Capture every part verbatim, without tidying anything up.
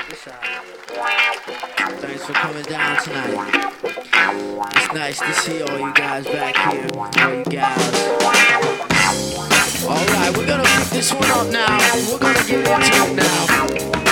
this out. Thanks for coming down tonight. It's nice to see all you guys back here, all you gals. Alright, we're gonna pick this one up now. We're gonna get into it now.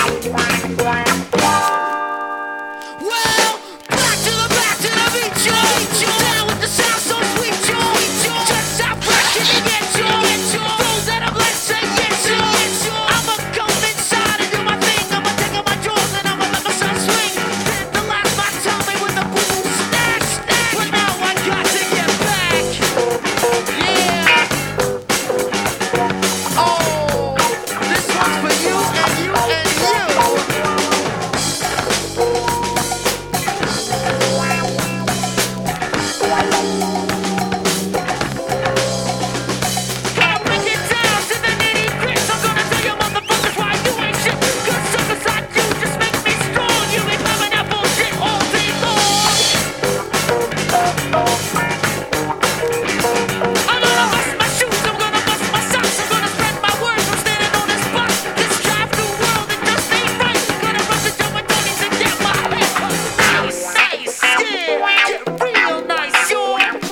Well, back to the back to the beat, yo. Down with the sound so sweet, yo. Just stop working and get yo. Those that are blessed say yes, yo. I'ma come inside and do my thing. I'ma take out my drawers and I'ma let my son swing. Then the last man tell me with the boo boo snatch. But now I got to get back. Yeah. Oh, this one's for you and you and you. Gotta break it down to the nitty-gritty. I'm gonna tell you motherfuckers why you ain't shit. 'Cause suckers like you just make me strong. You ain't coming that bullshit all day long. I'm gonna bust my shoes, I'm gonna bust my socks. I'm gonna spread my words, I'm standing on this box. This drive-through world, it just ain't right. Gonna run the joint with Tony's and get my head nice, nice, yeah. Get real nice, yo.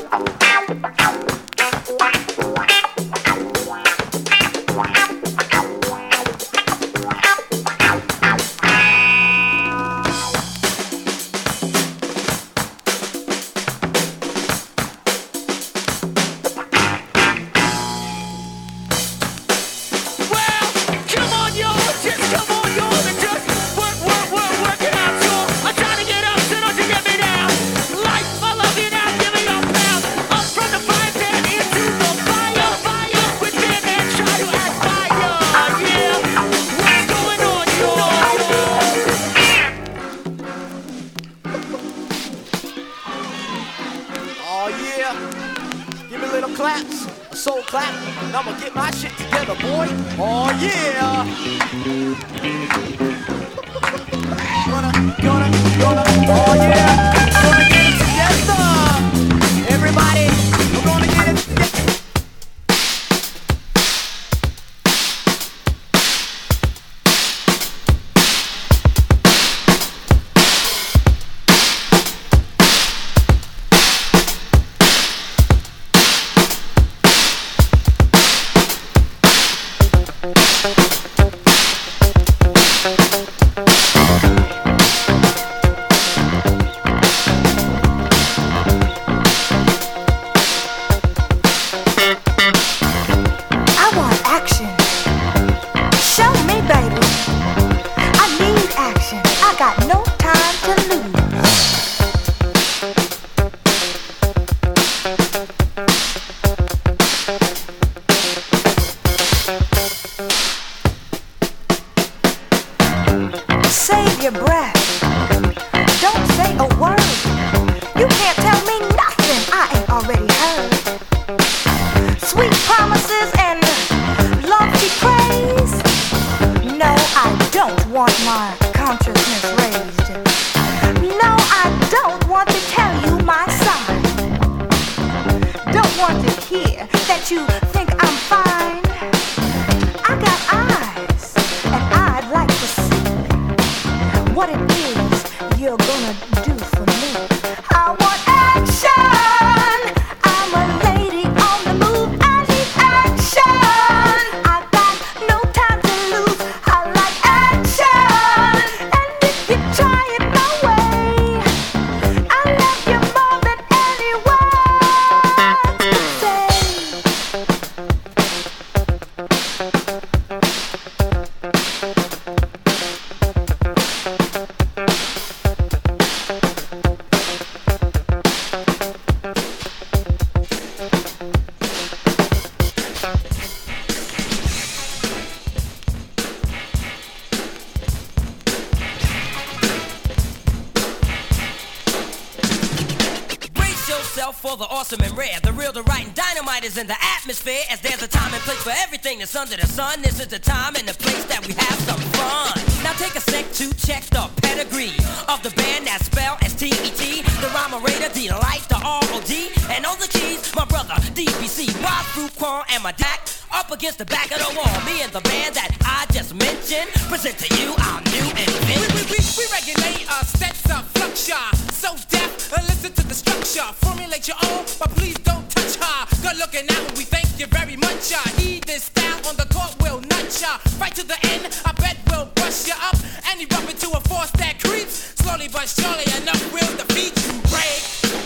Well, come on, y'all, just come on, y'all, and just work, work, work, work it out, y'all. I'm trying to get up, so don't you get me down. Life, I love you now, give me your pound. Up from the frying pan into the fire, fire. Quit being and try to act fire, yeah. What's going on, y'all? Oh yeah, give me little claps, a soul clap, and I'ma get my shit together, boy. Oh yeah. Gonna, gonna, gonna, oh yeah, gonna get it together. Everybody, we're gonna get it together. I want action. Show me, baby. I need action. I got no time to lose. Save your breath. Don't say a word. You can't tell me nothing I ain't already heard. Sweet promises and lofty praise. No, I don't want my consciousness raised. No, I don't want to tell you my side. Don't want to hear that you think I'm fine. I got eyes, and I'd like to see what it is you're gonna do for me. I want action. I'm a lady on the move. I need action. I got no time to lose. I like action. And if you try it my way, I love you more than any word to say. Brace yourself for the awesome and rare. The real, the right, and dynamite is in the atmosphere. As there's a time and place for everything that's under the sun. This is the time and the place that we have some fun. Now take a sec to check the pedigree of the band that's spelled as T E T. The rhyme operator, delight, the R O D. And on the keys, my brother, D B C. Ride through Quan and my D A C. Up against the back of the wall. Me and the band that I just mentioned present to you our new invention. but surely enough will defeat you, break.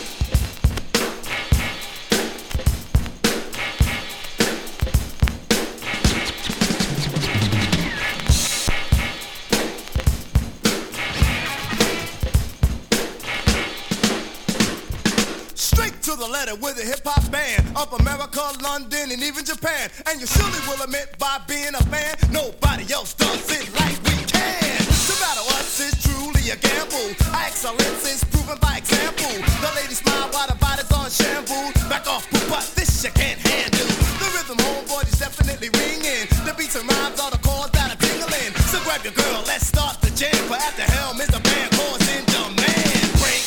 To the letter with a hip-hop band of America, London, and even Japan. And you surely will admit by being a fan, nobody else does it like we can. To battle us is truly a gamble. Our excellence is proven by example. The ladies smile while the body's on shambles. Back off, but this you can't handle. The rhythm homeboy is definitely ringing. The beats and rhymes are the chords that are tingling. So grab your girl, let's start the jam. For at the helm is the band chords in demand. Break.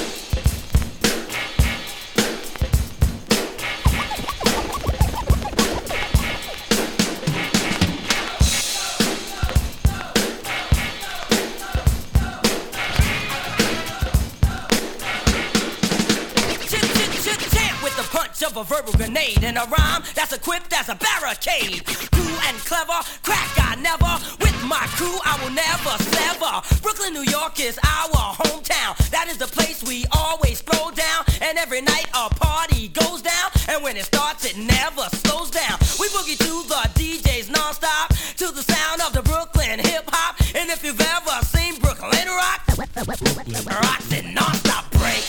Of a verbal grenade and a rhyme that's equipped as a barricade. Cool and clever, crack I never. With my crew I will never sever. Brooklyn, New York is our hometown. That is the place we always throw down. And every night a party goes down. And when it starts it never slows down. We boogie to the D Js non-stop, to the sound of the Brooklyn hip-hop. And if you've ever seen Brooklyn rock, rocks it non-stop break.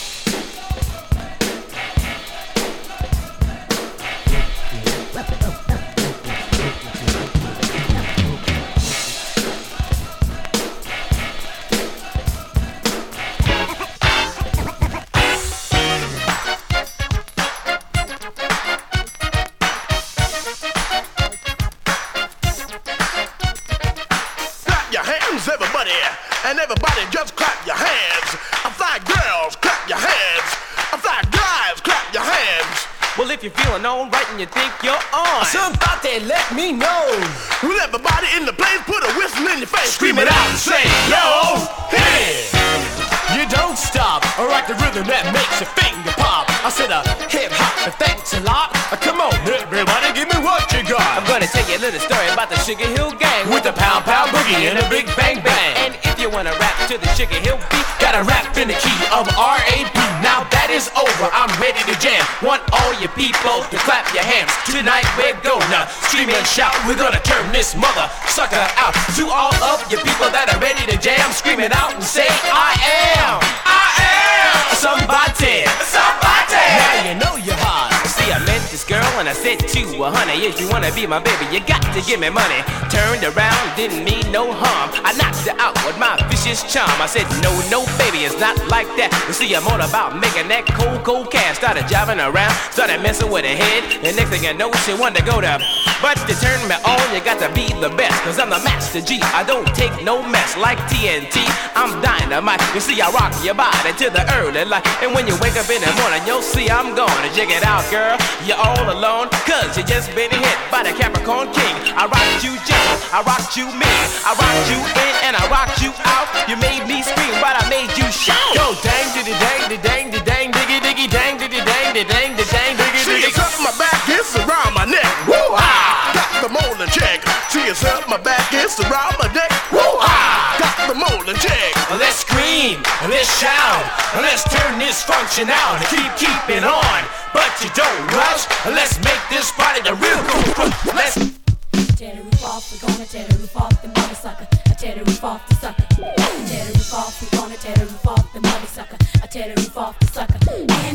Everybody, and everybody just clap your hands. I fly girls, clap your hands. I fly guys, clap your hands. Well, if you're feeling alright and you think you're on, somebody let me know. Well, everybody in the place put a whistle in your face. Scream it out and say, yo, hey. You don't stop, I rock the rhythm that makes your finger pop. I said a hip hop, and thanks a lot. Uh, come on, everybody, give me what you got. I'm gonna tell you a little story about the Sugar Hill Gang with the pound pound boogie and a big bang bang. And if you wanna rap to the Sugar Hill beat, gotta rap in the key of R A P. Now that is over, I'm ready to jam. Want all you people to clap your hands. Tonight we're gonna scream and shout. We're gonna turn this mother sucker out. To all of you people that are ready to jam, scream it out and say, I am, I am somebody, somebody. Now you know you're hot. See, I met this girl and I said to her, honey, if you wanna be my baby, you got to give me money. Turned around, didn't mean no harm. I knocked her out with my vicious charm. I said, no, no, baby, it's not like that. You see, I'm all about making that cold, cold cash. Started driving around, started messing with her head. And next thing I know, she wanted to go to. But to turn me on, you got to be the best. Cause I'm the master G, I don't take no mess. Like T N T, I'm dynamite. You see, I rock your body to the early light. And when you wake up in the morning, you'll see I'm gonna check it out, girl. You're all alone, cause you just been hit by the Capricorn King. I rocked you gentle, I rocked you mean, I rocked you in and I rocked you out. You made me scream, but I made you shout. Go dang diddy dang diddy dang diddy dang diggy diggy dang diddy dang diddy dang diddy dang diggy diggy. See yourself, my back is around my neck. Woo ah! Got the molding check. See yourself, my back is around my neck. Woo ah! Got the molding check. Let's scream, let's shout, let's turn this function out and keep keeping on. But you don't rush. Let's make this party the real cool. Let's tear the roof off. We're gonna tear the roof off the mother sucker. I tear the roof off the sucker. Tear the roof off. We're gonna tear the roof off the mother sucker. I tear the roof off the sucker. In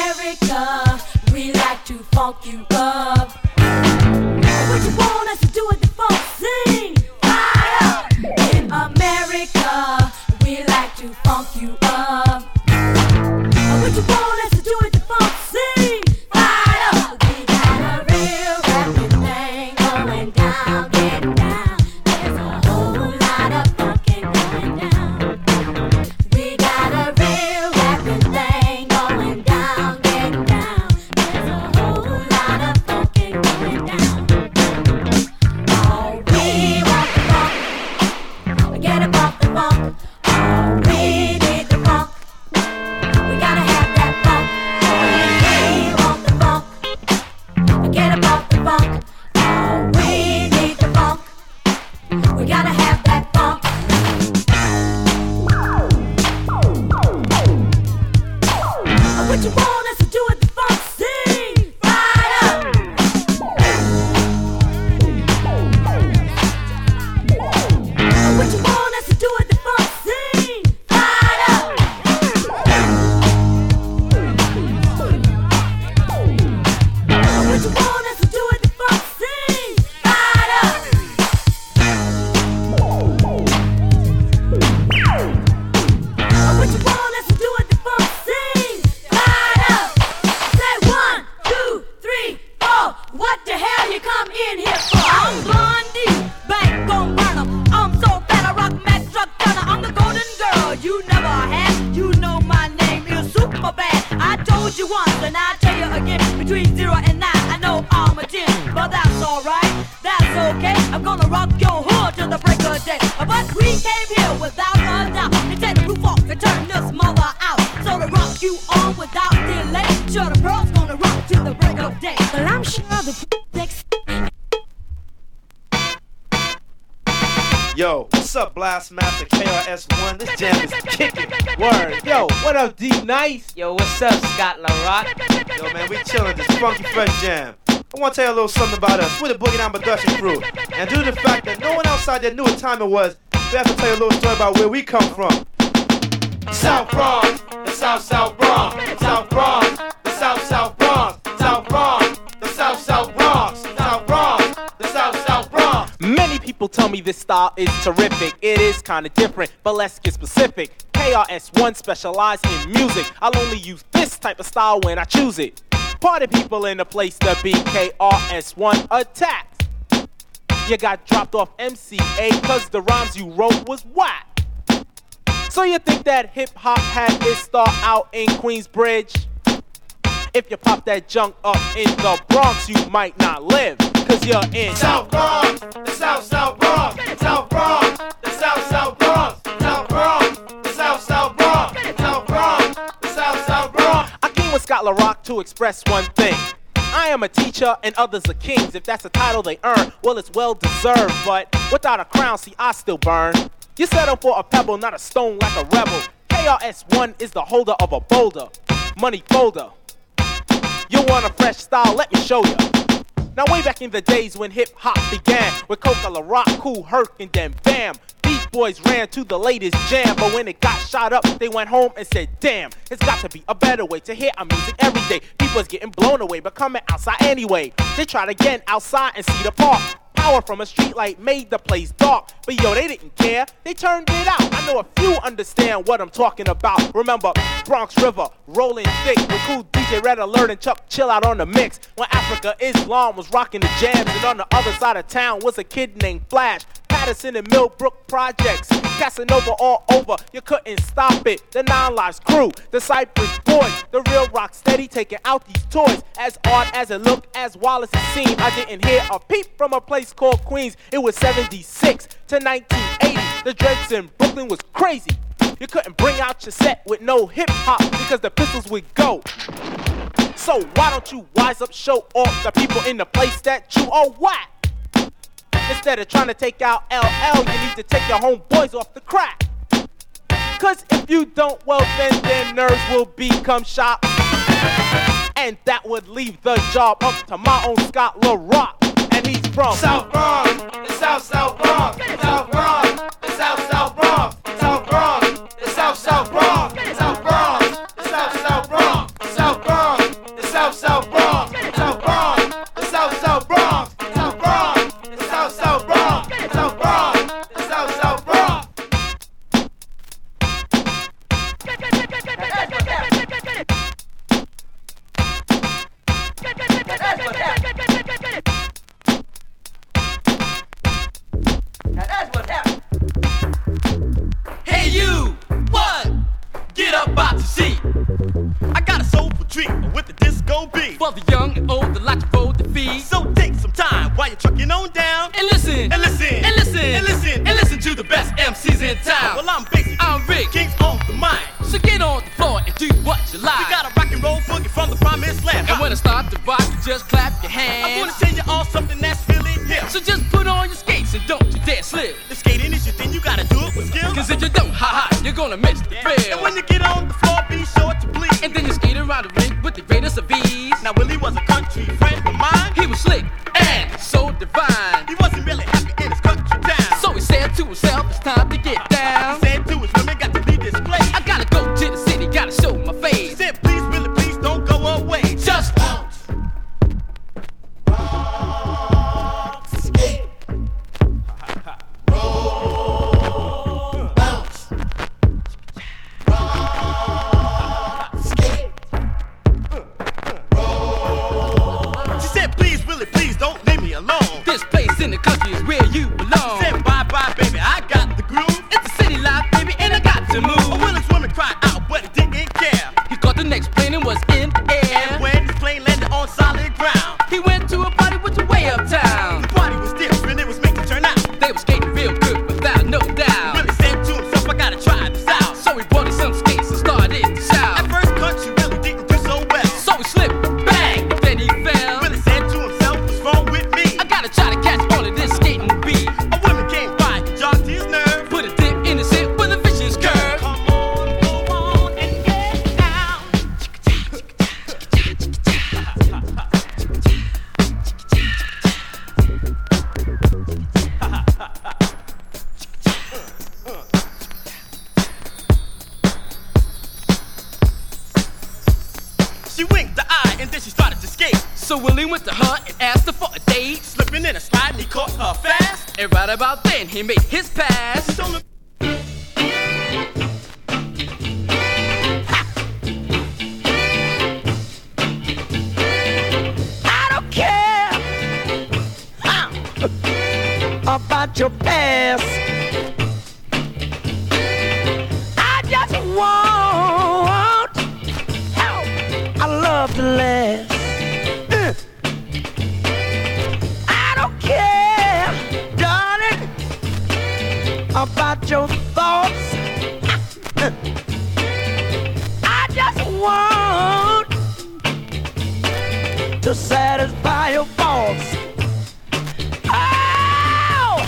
America, we like to funk you up. What you want us to do with the funk? Sing fire. In America, we like to funk you up. What you want us to do with the funk? Sing fire. We got a real rapping thing going down, getting down. There's a whole lot of funkin' going down. We got a real rapping thing going down, getting down. There's a whole lot of funkin' going down. Oh, we want the funk. Get up off the funk. Oh, we need the funk. We gotta have that funk. We want the funk. Get up off the funk. Oh, we need the funk. We gotta have that funk. What you want us to do at the funk scene? Light up. What you want us to do at the funk scene? Light up. What you want us to do at the funk scene? Light up. Say one, two, three, four. What the hell you come in here for? I'm Blondie, backbone burner. I'm so fat I rock Mac Truck Turner. I'm the golden girl you never had. You know my name is super bad. I told you once and I'll tell you again. Between zero and nine, I know I'm a ten, but that's alright. That's okay. I'm gonna rock your hood till the break of day. But we came here without a doubt to take the roof off and turn this mother out. So to rock you on without delay. Sure the girl's gonna rock till the break of day. Well, I'm sure the next. Yo, what's up, Blastmaster K R S One? This jam is kicking. Word. Yo, what up, D Nice? Yo, what's up, Scott LaRock? Yo, man, we chillin' this funky fresh jam. I want to tell you a little something about us. We're the Boogie Down Production crew. And due to the fact that no one outside there knew what time it was, we have to tell you a little story about where we come from. South Bronx, the South South Bronx, South Bronx, the South South Bronx, South Bronx, the South South Bronx, South Bronx, the South South Bronx. Many people tell me this style is terrific. It is kinda different, but let's get specific. K R S One specialize in music. I'll only use this type of style when I choose it. Party people in the place to be. K R S One attacks. You got dropped off M C A cause the rhymes you wrote was whack. So you think that hip hop had its start out in Queensbridge? If you pop that junk up in the Bronx, you might not live, cause you're in South Bronx, the South South Bronx, South Bronx, the South South Bronx, South Bronx, the South South Bronx, South Bronx, the South South Bronx. I came with Scott LaRock to express one thing. I am a teacher and others are kings. If that's a title they earn, well, it's well deserved. But without a crown, see, I still burn. You settle for a pebble, not a stone like a rebel. K R S One is the holder of a boulder, money folder. You want a fresh style? Let me show you. Now way back in the days when hip hop began, with Coca LaRock, Kool Herc, and then bam, Beach Boys ran to the latest jam. But when it got shot up, they went home and said, damn, it's got to be a better way to hear our music every day. People's getting blown away, but coming outside anyway. They tried again outside and see the park. Power from a streetlight made the place dark. But yo, they didn't care, they turned it out. I know a few understand what I'm talking about. Remember Bronx River, rolling thick with cool D J Red Alert and Chuck Chill out on the mix. When Africa Islam was rocking the jams, and on the other side of town was a kid named Flash. Patterson and Millbrook Projects, Casanova all over, you couldn't stop it. The Nine Lives crew, the Cypress Boys, the real rock steady taking out these toys. As odd as it looked, as wild as it seemed, I didn't hear a peep from a place called Queens. It was seventy-six to nineteen eighty, the dreads in Brooklyn was crazy. You couldn't bring out your set with no hip hop because the pistols would go. So why don't you wise up, show off the people in the place that you are whack? Instead of trying to take out L L, you need to take your homeboys off the crack. Cause if you don't, well then their nerves will become shot. And that would leave the job up to my own Scott LaRock. And he's from South Bronx, the South South Bronx, South Bronx, the South South Bronx, South Bronx, the South South Bronx, South Bronx, the South South Bronx, South Bronx, the South South Bronx, South Bronx, the South South Bronx, South Bronx, the South South Bronx, South Bronx, the South South Bronx. Hey you, what? Get up out your seat. I got a soulful treat with the disco beat. For the young and old that like to roll the feet. So take some time while you're trucking on down. And listen, and listen, and listen, and listen, and listen to the best M Cs in town. Well, I'm Basic, I'm Rick, Kings on the mic. So get on the floor and do what you like. We got a rock and roll boogie from the promised land. And when I start to rock, you just clap your hands. I'm gonna tell you all something that's really hip. So just put on your skates and don't you dare slip. If skating is your thing, you gotta do it with skill. Cause if you don't, ha ha, you're gonna miss the thrill. And when you get on the floor, be sure to bleed. And then you skate around the ring with the greatest of ease. Now Willie was a country friend of mine. He was slick and so divine. He wasn't really happy in his country town. So he said to himself, it's time time to get down. He said to his women, got to leave this place. I gotta go to the city, gotta show my He face. said, please, Billy, please don't go away. Just bounce. Skate. She said, please, Willie, please don't leave me alone. This place in the country is where you belong. Said, bye bye, baby, I got the groove. It's a city life, baby, and I got to move. Willie's woman cried out, but he didn't care. He caught the next plane and was in the air. And when his plane landed on solid ground, He went to a party which was way uptown. the party was different, it was making turn out. They were skating real good, without no doubt. Willie said to himself, I gotta try this out. So he bought us some skates and started to shout. At first, country really didn't do so well. So he slipped, bang, then he fell. Willie said to himself, what's wrong with me? I gotta try to catch all of this skating beat. A woman came by and jogged his nerve. Put a dip in his hip with a vicious curve. Come on, go on and get down. She winked the eye and then she started to skate. So Willie went to her and asked her for a date. Slipping in a slide and he caught her fast. And right about then he made his pass. So look- I don't care huh, about your past. I just want help. I love to last. Uh. I don't care, darling, about your thoughts. Uh. I just want to satisfy your faults. Oh!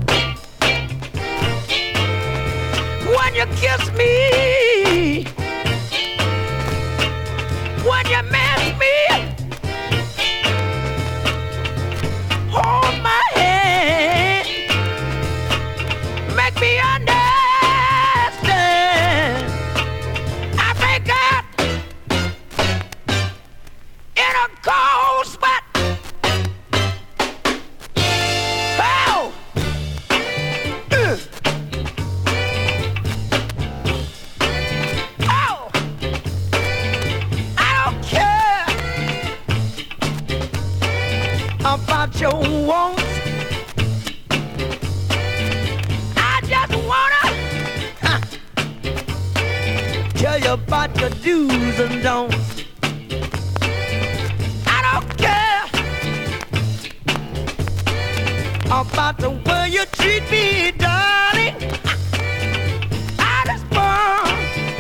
When you kiss me, when you miss me, hold my hand, make me understand. I break out in a cold sweat. Oh! Uh. Oh! I don't care about your wants. I just wanna huh, tell you about your do's and don'ts. I don't care about the way you treat me, darling. I just want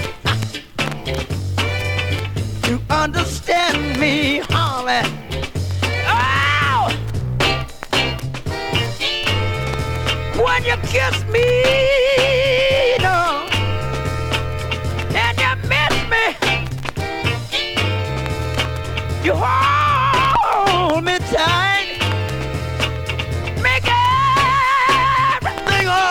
to understand me, Holly. Oh! When you kiss me, no, and you miss me, you hold me tight, make everything alright.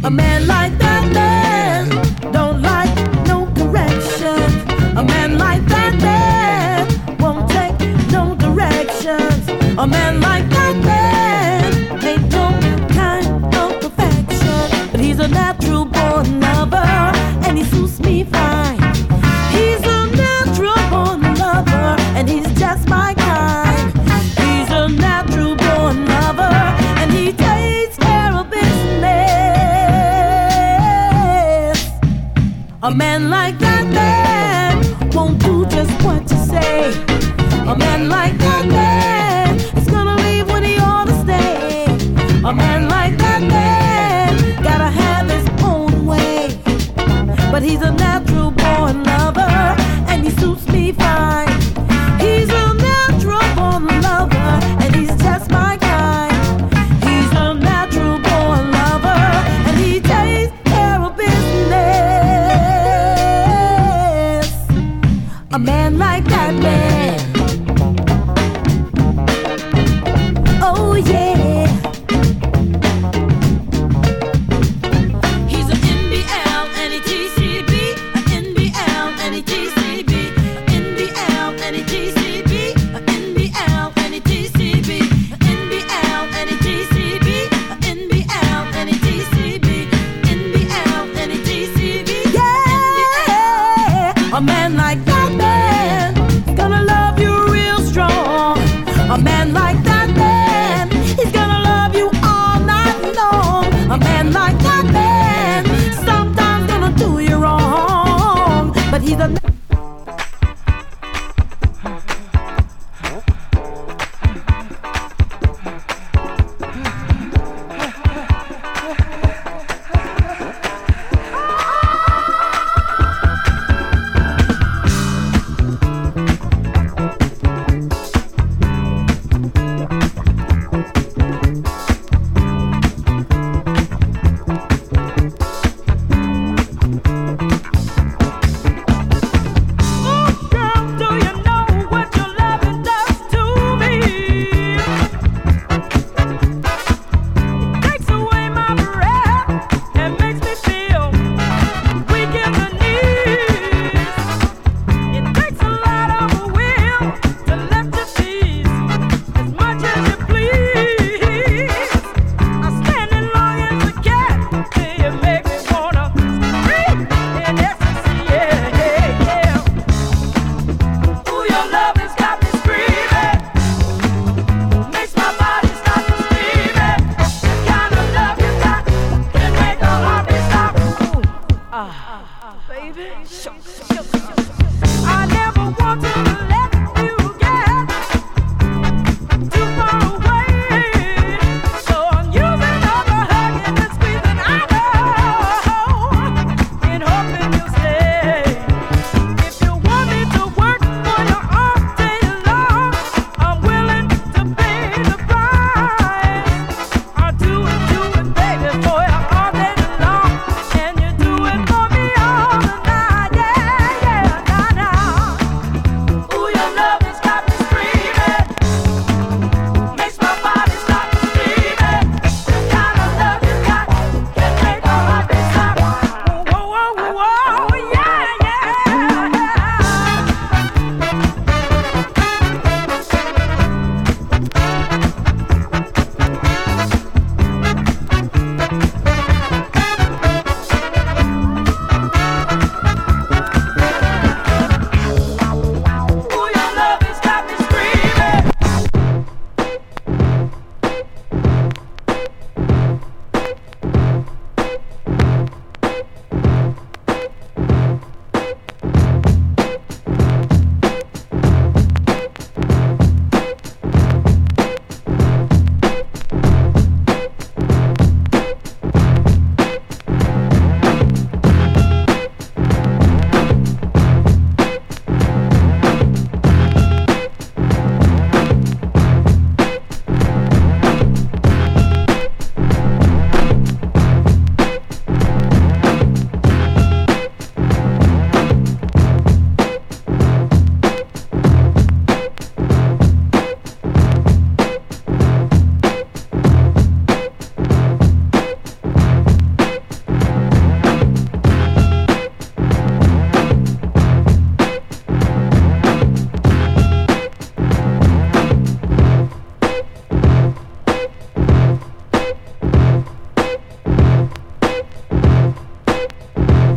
A man like that man don't like no correction. A man like that man won't take no directions. A man like that man ain't no kind of perfection, but he's a natural born lover and he suits me fine. He's a natural born lover and he's just my kind. He's a natural born lover and he takes care of business. A man like that man won't do just what you say. A man like that man is gonna leave when he ought to stay. A man like that man gotta have his own way, but he's a natural born lover and he suits me fine. He's a natural born lover and he's just my kind. He's a natural born lover and he takes care of business. A man like that man, oh yeah. He's an N B L and a T C B, an N B L and a T C B, N B L and a T C B, an N B L and a T C B, N B L and a T C B, N B L and a T C B, N B L and a T C B. Yeah, a man like that man is gonna love you real strong. A man like that man, he's gonna love you all night long. A man like that man, sometimes gonna do you wrong, but he's a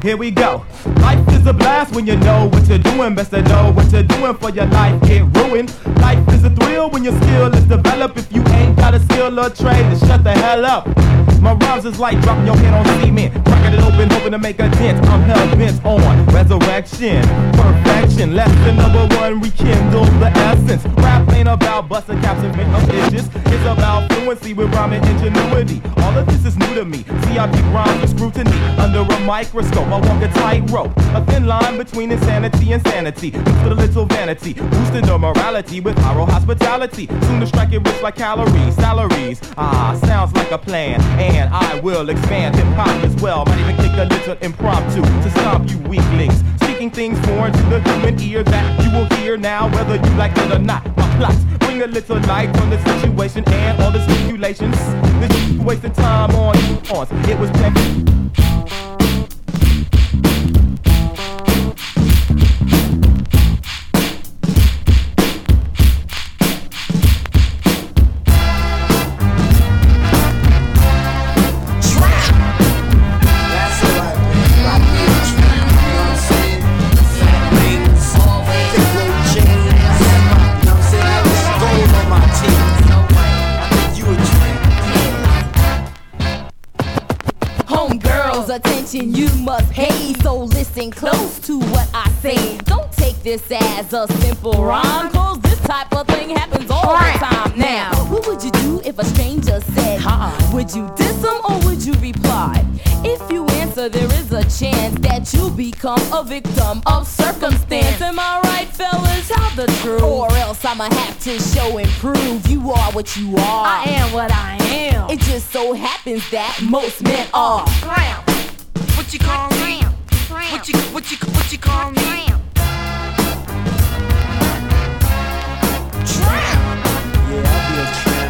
here we go. Life is a blast when you know what you're doing. Best to know what you're doing for your life get ruined. Life is a thrill when your skill is developed. If you ain't got a skill or trade, then shut the hell up. My rhymes is like dropping your head on cement, cracking it open, hoping to make a dent. I'm hell bent on resurrection, perfection. Lesson number one, rekindle the essence. Rap ain't about busting caps and make up edges. It's about fluency with rhyming ingenuity. All of this is new to me. See, I pick rhymes with scrutiny under a microscope. I walk a tightrope, a thin line between insanity and sanity. Mixed with a little vanity, boosting the morality with oral hospitality. Soon to strike it rich like calories, salaries. Ah, sounds like a plan. And I will expand hip-hop as well. Might even kick a little impromptu to stomp you weaklings. Speaking things foreign to the human ear that you will hear now, whether you like it or not. My plots bring a little light on the situation and all the stipulations. This is wasting time on ons. It was planned. Attention, you must pay, so listen close to what I say. Don't take this as a simple rhyme, cause this type of thing happens all the time. Now, what would you do if a stranger said, uh-uh. Would you diss them or would you reply? If you answer, there is a chance that you become a victim of circumstance. Am I right, fellas? Tell the truth, or else I'ma have to show and prove you are what you are. I am what I am. It just so happens that most men are. What you call me? What you what you what you call me? Tramp. Yeah, I'll be a tramp.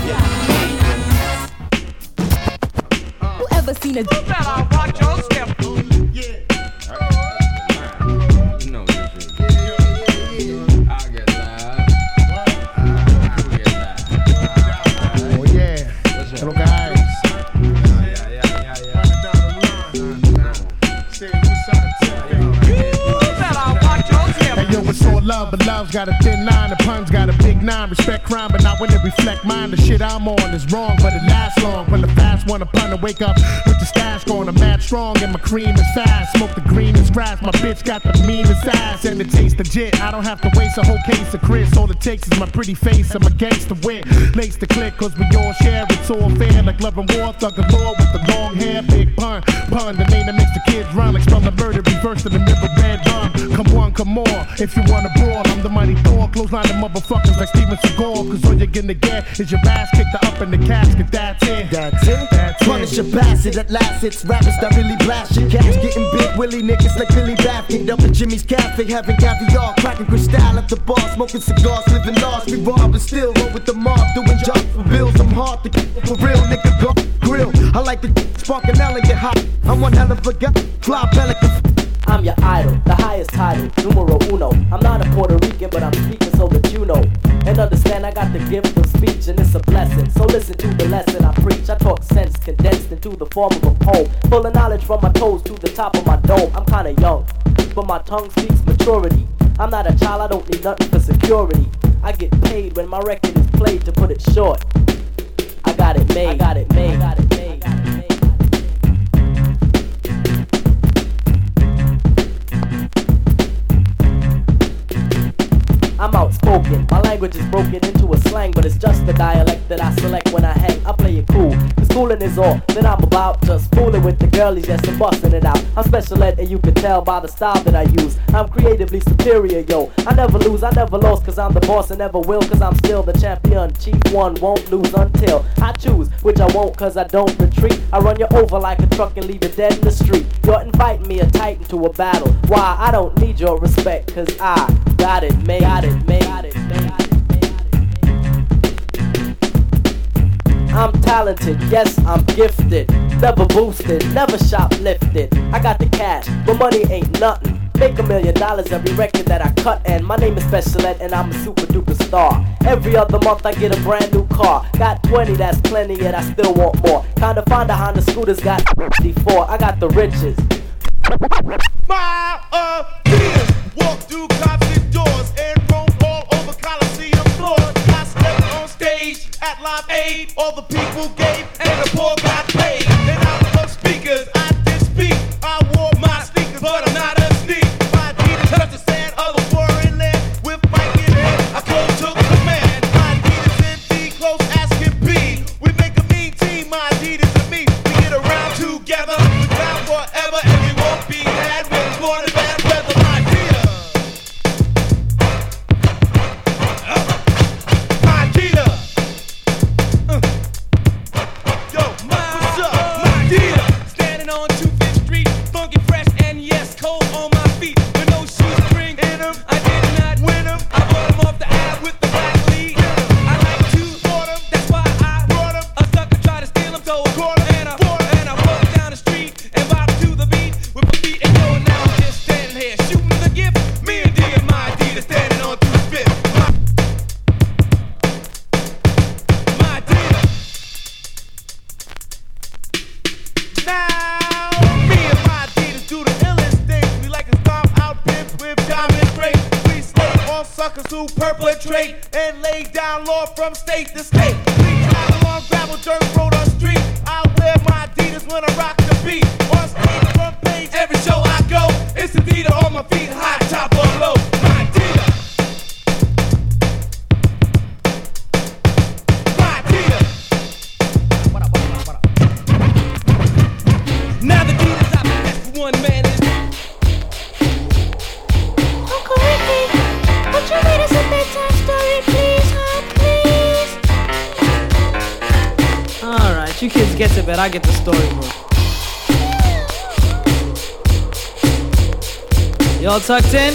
Yeah. Whoever seen a? You better watch your step. Yeah. You know this is. I'll get live. I'll get live. Oh yeah. Hello guys. It's all love, but love's got a thin line. The pun's got a big nine. Respect crime, but not when it reflect mine. The shit I'm on is wrong, but it lasts long. When the fast one upon to wake up with the stash going, I'm mad strong and my cream is fast. Smoke the green and grass. My bitch got the meanest ass and it tastes legit. I don't have to waste a whole case of Chris. All it takes is my pretty face. I'm a gangster wit. Lace the click, cause we all share. It's all fair, like love and war. Thug and law with the long hair. Big pun, pun, the name that makes the kids run. Like spell the murder, reverse to the middle red rum. Come one, come more. If you wanna brawl, I'm the mighty Thor. Clothesline the motherfuckers like Steven Seagal. Cause all you're gonna get is your ass kicked up in the casket. That's it. That's it. That's Punish your bastard at last. It's rappers that really blast your cash. Getting big willy niggas like Billy Bath. Kicked up at Jimmy's Cafe, having caviar. Cracking crystal at the bar. Smoking cigars, living lost. We rob and still roll with the mob. Doing jobs for bills. I'm hard to keep for real. Nigga, go grill. I like the sparking elegant hot. I'm one hell of a guy. Fly pelican. I'm your idol, the highest title, numero uno. I'm not a Puerto Rican, but I'm speaking so that you know. And understand I got the gift of speech and it's a blessing. So listen to the lesson I preach. I talk sense condensed into the form of a poem. Full of knowledge from my toes to the top of my dome. I'm kinda young, but my tongue speaks maturity. I'm not a child, I don't need nothing for security. I get paid when my record is played, to put it short. I got it made, I got it made, I got it made, I got it made. I'm outspoken, my language is broken into a slang, but it's just the dialect that I select when I hang. I play it cool, cause schooling is all that I'm about. Just fooling with the girlies, yes, I'm busting it out. I'm special ed and you can tell by the style that I use. I'm creatively superior, yo. I never lose, I never lost, cause I'm the boss and never will, cause I'm still the champion. Chief one won't lose until I choose, which I won't cause I don't retreat. I run you over like a truck and leave you dead in the street. You're inviting me a titan to a battle. Why? I don't need your respect, cause I got it made, got it made, got it made, got it made, got it made. I'm talented, yes, I'm gifted. Never boosted, never shoplifted. I got the cash, but money ain't nothing. Make a million dollars every record that I cut, and my name is Special Ed and I'm a super duper star. Every other month I get a brand new car. Got twenty, that's plenty, yet I still want more. Kinda find a Honda Scooters, got fifty-four. I got the riches. My Adidas walk through concert doors and roam all over Coliseum floors. I stepped on stage at Live Aid. All the people gave and the poor got paid. And out of speakers, I did speak. I wore my sneakers, but I'm not a sneak. My Adidas touched the sand of a foreign land. With Mike in hand, I close took command. My Adidas indeed close as can be. We make a mean team, my Adidas and me. We get around together, we bound forever, and we won't be had. We're born in bad weather, my Adidas. Uh, my Adidas. Uh. Yo, what's up, my Adidas? Standing on two Fifth Street, funky, fresh, and yes, cold on my feet. With no shoestring in them, I did not win them. I bought them off the ad with the black lead. I like to bought them, that's why I brought them. A sucker tried to steal them, so I caught them. And I bought them, and I walked down the street and bopped to the beat with my feet and going. Now I'm just standing here shooting the gift. Me and D and my Adidas standing on two Fifth. My, my Adidas. Now, me and my Adidas do the illest things. We like to stomp out pimps with diamond rings. We slay all suckers who perpetrate and lay down law from state to state. We travel on gravel, dirt road, or street. I wear my Adidas when I rock the beat. On stage, front page, every show I go. It's Adidas on my feet, high, top, or low. My Adidas. My Adidas. Now the Adidas I possess for one man is. Uncle Ricky, would you read us a bedtime story, please, huh, please? Alright, you kids get to bed, I get the storybook. Y'all tucked in?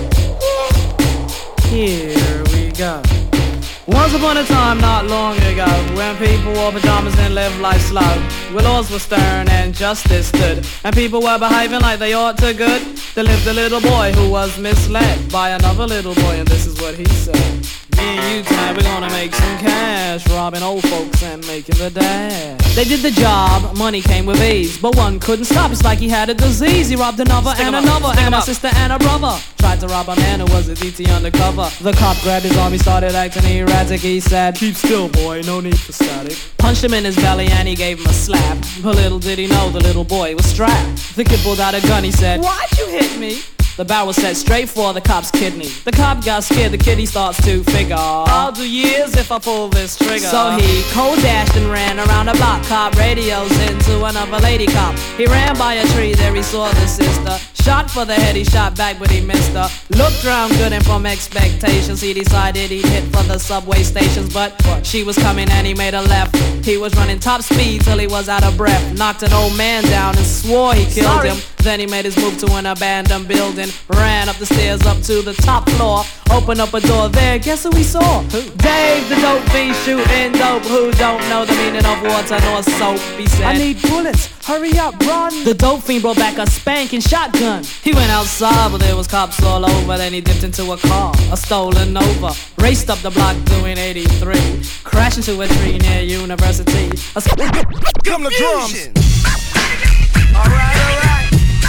Here we go. Once upon a time, not long ago, when people wore pajamas and lived life slow, where laws were stern and justice stood, and people were behaving like they ought to good, there lived a little boy who was misled by another little boy, and this is what he said. Me and you tonight, we're gonna make some cash, robbing old folks and making the dash. They did the job, money came with ease, but one couldn't stop, it's like he had a disease. He robbed another Stick and another, and a sister and a brother. Tried to rob a man who was a D T undercover. The cop grabbed his arm, he started acting erratic. He said, keep still, boy, no need for static. Punched him in his belly and he gave him a slap. But little did he know the little boy was strapped. The kid pulled out a gun, he said, why'd you hit me? The barrel was set straight for the cop's kidney. The cop got scared, the kid he starts to figure, I'll do years if I pull this trigger. So he cold dashed and ran around the block. Cop radios into another lady cop. He ran by a tree, there he saw the sister. Shot for the head, he shot back but he missed her. Looked round good and from expectations he decided he'd hit for the subway stations. But she was coming and he made a left. He was running top speed till he was out of breath. Knocked an old man down and swore he killed Sorry. him. Then he made his move to an abandoned building. Ran up the stairs up to the top floor. Opened up a door there, guess who we saw? Who? Dave the dope fiend shooting dope. Who don't know the meaning of water nor soap? He said, I need bullets, hurry up, run. The dope fiend brought back a spanking shotgun. He went outside but there was cops all over. Then he dipped into a car, a stolen Nova. Raced up the block doing eighty-three. Crashed into a tree near University. A Come the drums. Alright, alright.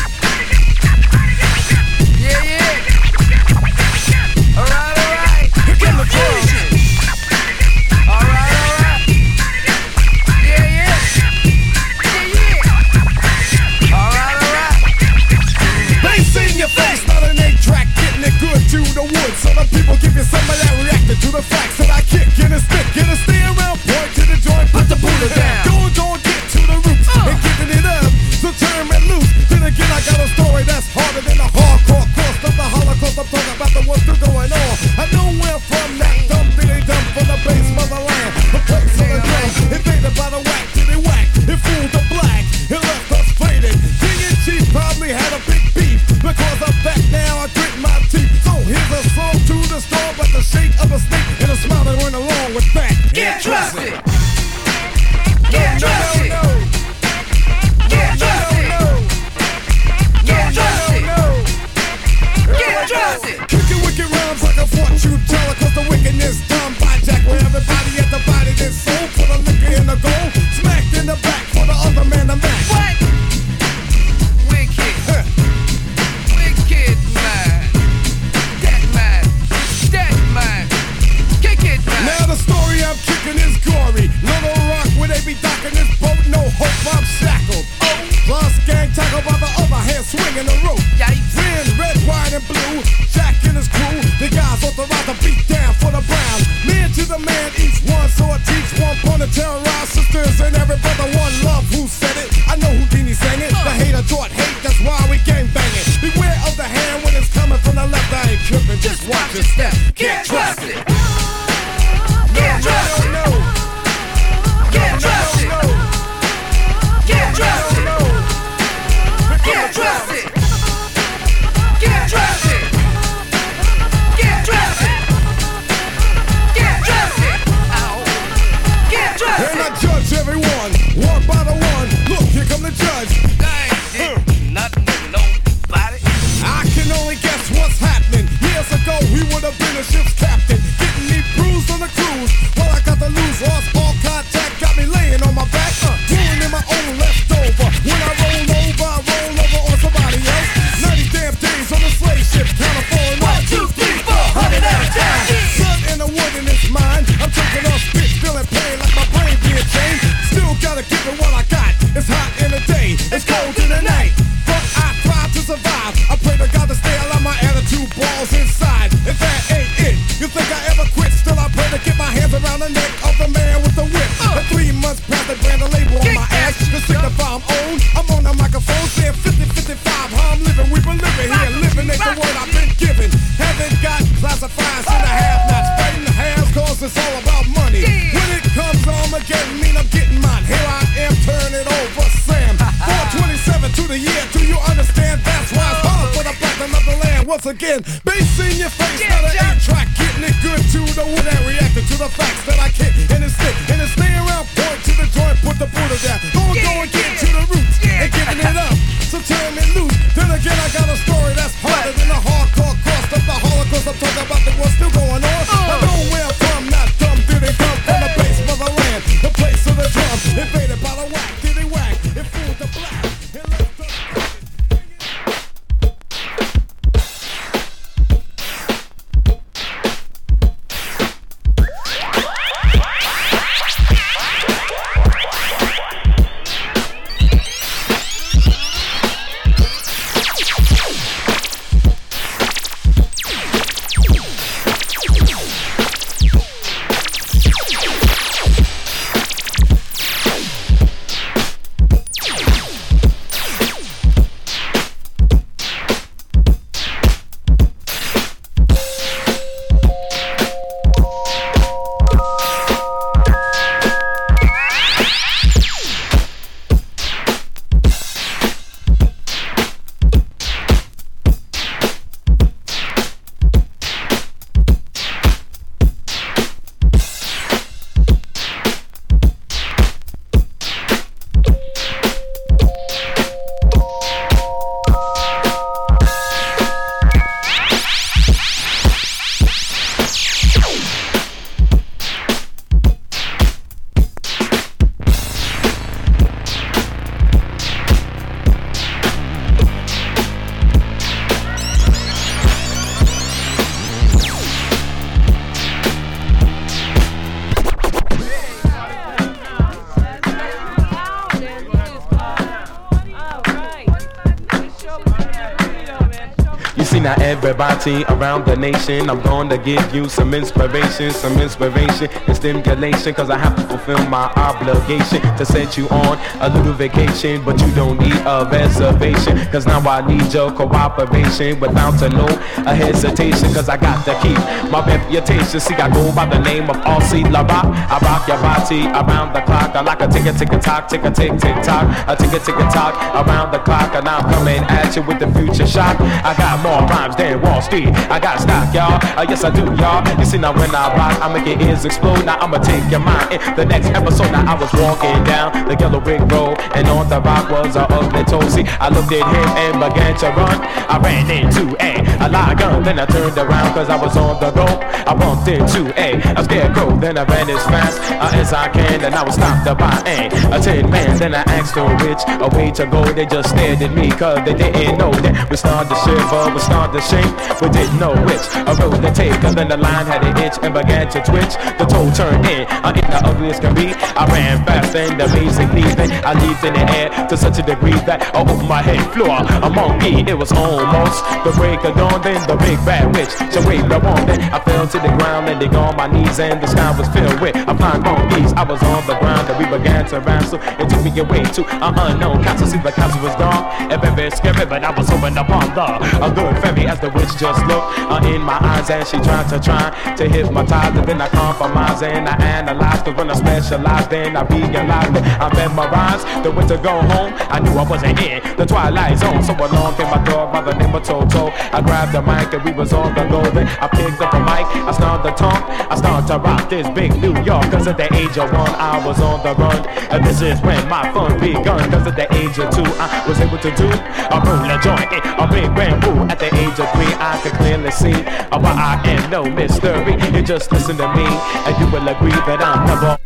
Yeah, yeah. Alright, alright. Here come the drums. Alright, alright. Yeah, yeah. Yeah, yeah. Alright, alright. Bass in your face, not an eight track, getting it good to the woods. So the people give you some of that reacting to the facts that I kick in a stick. Get a stay around, point to the joint, put the Buddha down. Don't, don't get to the roots and give it tackled by the other hand swinging the rope. Red, red, white, and blue. Jack and his crew, the guys authorized to beat down for the brown. Man to the man, each one sword teach one point to terrorize sisters and every brother one love. Who said it? I know Houdini sang it. The hater taught hate, that's why we gang banging. Beware of the hand when it's coming from the left. I ain't tripping, just watch your step. Can't trust it. Can't trust it. Can't trust it. Can't trust it. Can't trust it. Can't trust it. Can't trust it. Can't trust it. Can't trust it. And I judge everyone, one by the one. Look, here come the judge. Nothing to nobody. I can only guess what's happening. Years ago, we would have been a ship's captain, getting me bruised on the cruise. Well, I got the loose lost all contact, got me laying on my back, uh, doing in my own leftover. When I roll over, I roll over on somebody else. ninety damn days on the slave ship, kind of falling off. One, two, three, four, hundred at a time. Sun in the wood and it's mine. I'm taking off spit, feeling pain like my brain being chained. Still gotta give it what I got. It's hot in the day, it's cold in the night. But I try to survive. I pray to God to stay alive, my attitude balls inside. If that ain't it, you think I ever quit? Still I pray to get my hands around the neck of the man with the whip. Uh. And three months past the brand of label on my ass. To signify I'm on, I'm on the microphone saying fifty fifty-five, how I'm living. We've been living here, living ain't the word I've been given. Haven't got classifieds in the have-nots. Fighting the hands cause it's all about money. When it comes Armageddon, mean I'm getting mine. Here I am, turn it over, Sam. four twenty-seven to the year, do you understand? That's why it's hard for the platinum of the land. Once again, bass in your face, not an eight-track, getting it good to the wood and reacting to the facts that I kick and it's stick. And it's stay around, point to the joint, put the Buddha down. Go and go and get to the roots and giving it up. So turn me loose. Then again, I got a story that's harder than the hardcore cost of the Holocaust. I'm talking about the what's still going on. I know where I'm from, not dumb. Did it come from the base of the land, the place of the drum, invaded by the whack? Did it whack? It fooled the black. It left the Now everybody around the nation, I'm going to give you some inspiration, some inspiration and stimulation, cause I have to fulfill my obligation to set you on a little vacation, but you don't need a reservation, cause now I need your cooperation without a no a hesitation, cause I got to keep my reputation. See, I go by the name of R C La Rock. I rock your body around the clock. I like a tick a tick a tock, tick a tick tick tock, a tick a tick a tock around the clock, and I'm coming at you with the future shock. I got more rhymes than Wall Street. I got stock, y'all. Uh, yes, I do, y'all. You see, now when I rock, I make your ears explode. Now I'ma take your mind. In the next episode, now I was walking down the yellow brick road, and on the rock was a ugly toe. See, I looked at him and began to run. I ran into a, a lion, then I turned around cause I was on the rope. I bumped into a, a scarecrow, then I ran as fast uh, as I can, and I was stopped by a, a tin man. Then I asked them which a way to go. They just stared at me cause they didn't know that we started to shiver, we started beyond the shape. We didn't know which a road to take, cause then the line had an itch and began to twitch. The toe turned in, I in the ugliest can be. I ran fast and amazing leaping. I leaped in the air to such a degree that I opened my head floor. A monkey, it was almost the break of dawn. Then the big bad witch, she waved the wand. Then I fell to the ground, landing on my knees, and the sky was filled with a flying monkeys. I was on the ground and we began to wrestle. It took me away to an unknown castle. See, the castle was gone and very, very scary, but I was hoping upon the a good fairy as the witch just looked uh, in my eyes, and she tried to try to hypnotize. And then I compromised and I analyzed, cause when I specialized, then I realized that I memorized the way to go home. I knew I wasn't in the twilight zone, so along came my dog by the name of Toto. I grabbed the mic and we was on the go. Then I picked up the mic, I started to talk, I started to rock this big New York. Cause at the age of one, I was on the run, and this is when my fun begun. Cause at the age of two, I was able to do a roll a joint, a big bamboo. At the age of three, I could clearly see uh, why I am no mystery. You just listen to me, and you will agree that I'm never.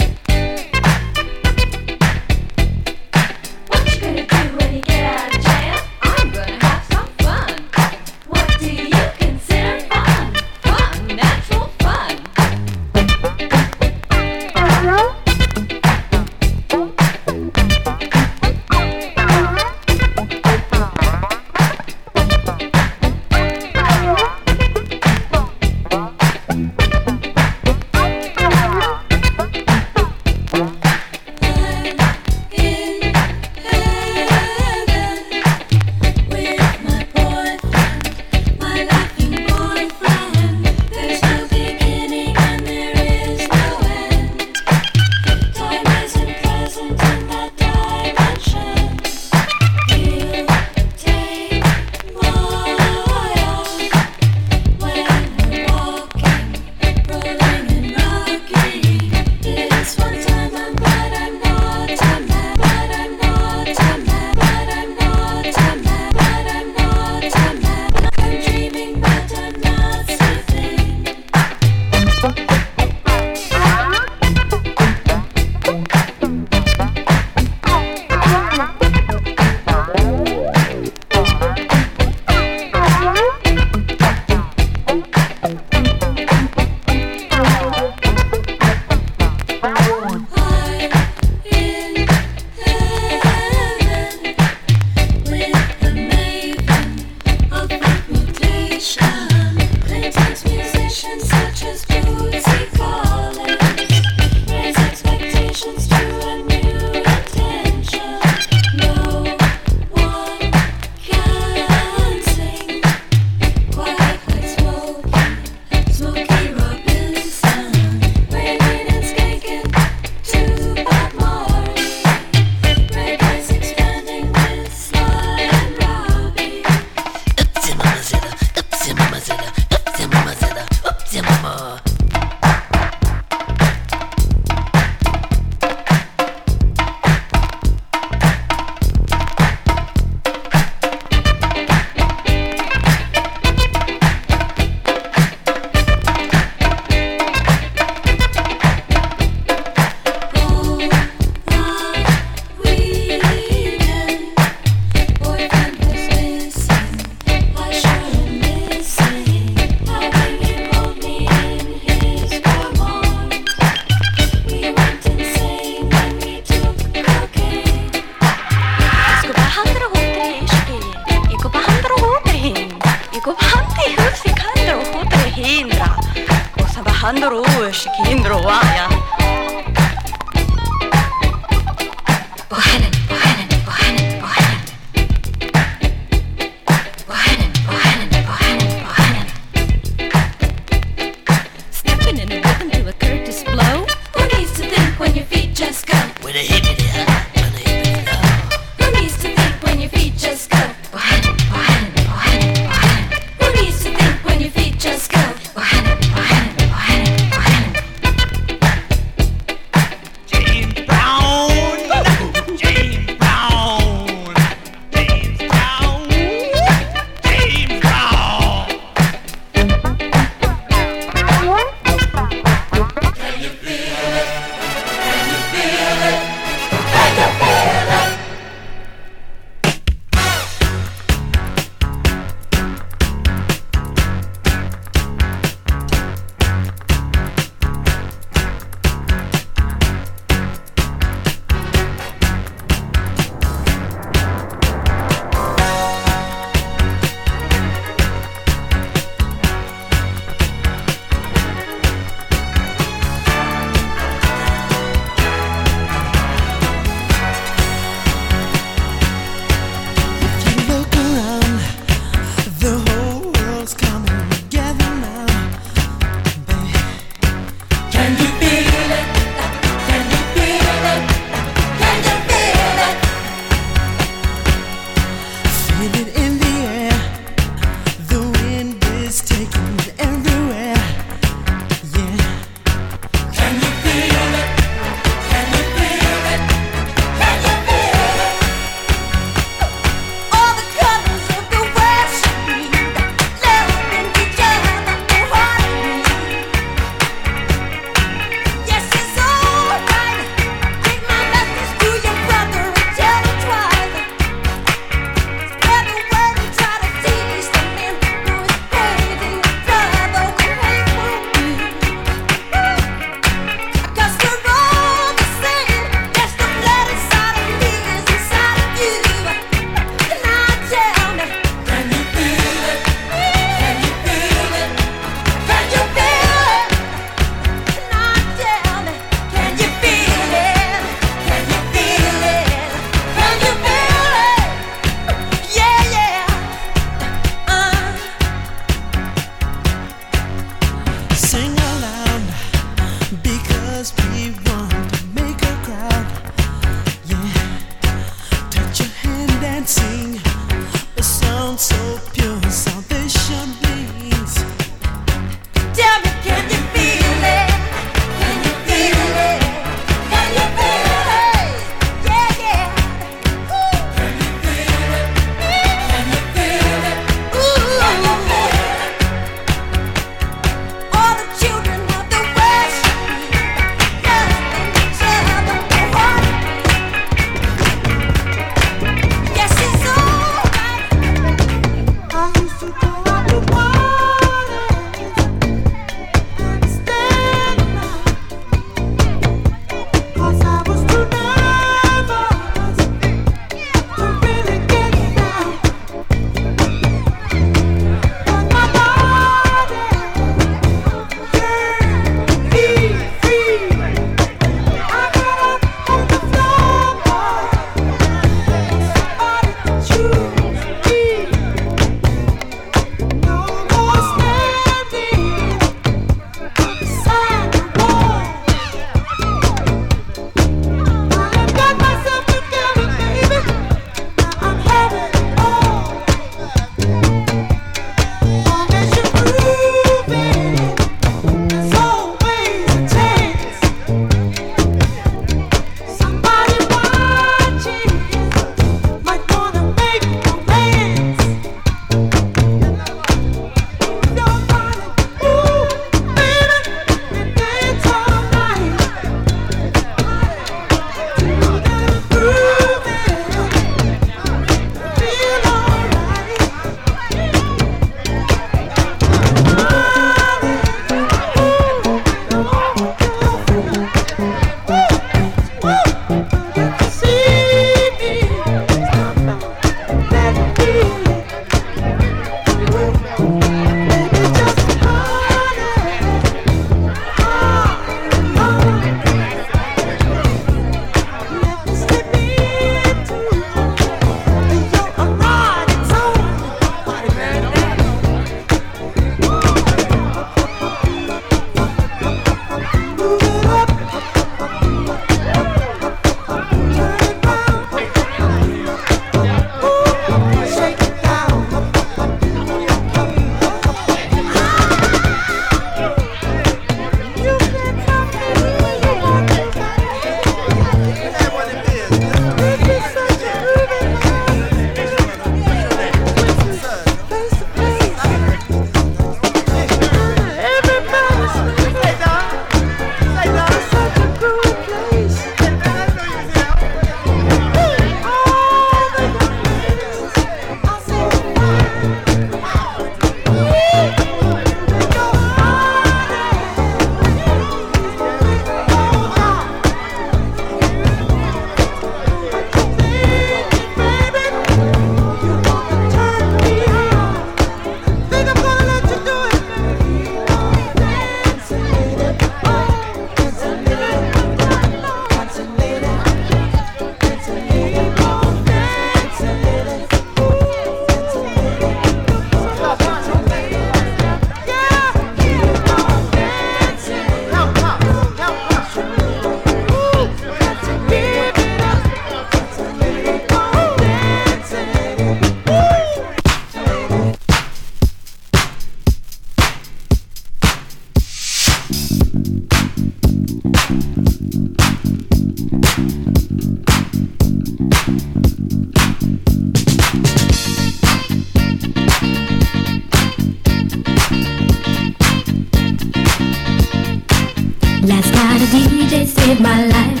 saved my life.